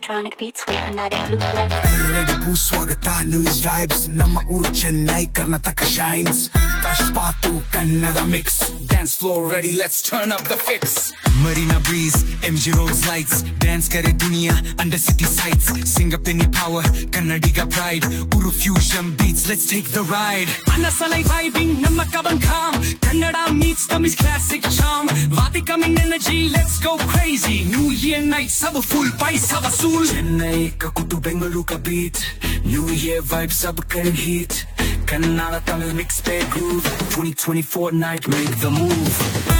electronic beats with Fanatic Blue Left. Ready ಸ್ವಾಗತ news vibes ನಮ್ಮ ಊರು ಚೆನ್ನೈ ಕರ್ನಾಟಕ ಶೈನ್ಸ್ ಕಷ್ಟಪಾತು Kannada mix dance floor ready let's turn up the fix Marina breeze MG Roads lights dance kare duniya under city sights sing up in power kannadiga pride uru fusion beats let's take the ride anasalai vibing namma kaban calm kannada meets Tamil classic charm vati coming energy let's go crazy new year night sab full paisa vasool chennai ka kutu bengaluru ka beat new year vibe sab kar heat kannada Tamil mix pe groove 2024 night make the move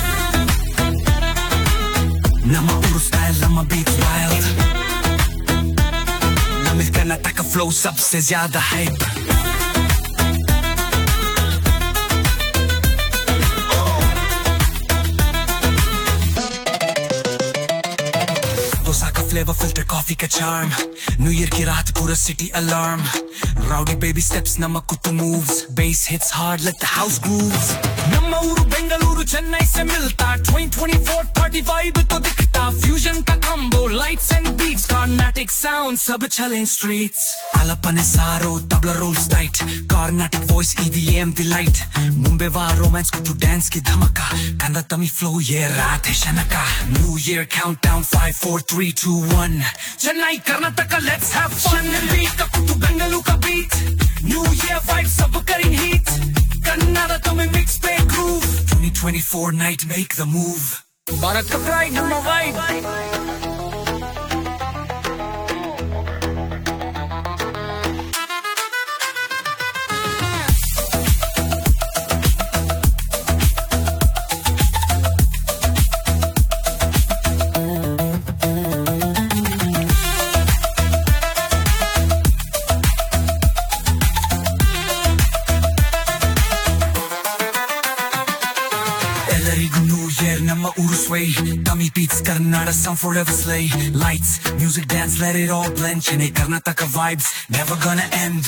Nama uru style, nama beats wild Nama Karnataka flow sabse zyada hype Dosa ka flavor filter coffee ka charm New Year ki raat pura city alarm Rowdy baby steps nama kutu moves Bass hits hard let the house grooves Nama uru Bengaluru Chennai se milta 2024 party vibe to dikhta Fusion ka combo lights and beats Carnatic sound sab chale streets Alapane saro tabla rolls tight Carnatic voice EDM delight Mumbai va romance kutu dance ki dhamaka Kannada Tamil flow ye raat hai shanaka New Year countdown 5 4 3 2 1 Chennai Karnataka let's have fun Beat ka kutu Bengaluru ka beat New Year vibe sab karin heat Kannada Tamil mix pe groove 2024 night make the move Bharat ka pride nama vibe New Year nama uru sway Tamil beats Kannada sound forever slay Lights, music, dance, let it all blend Chennai Karnataka vibes never gonna end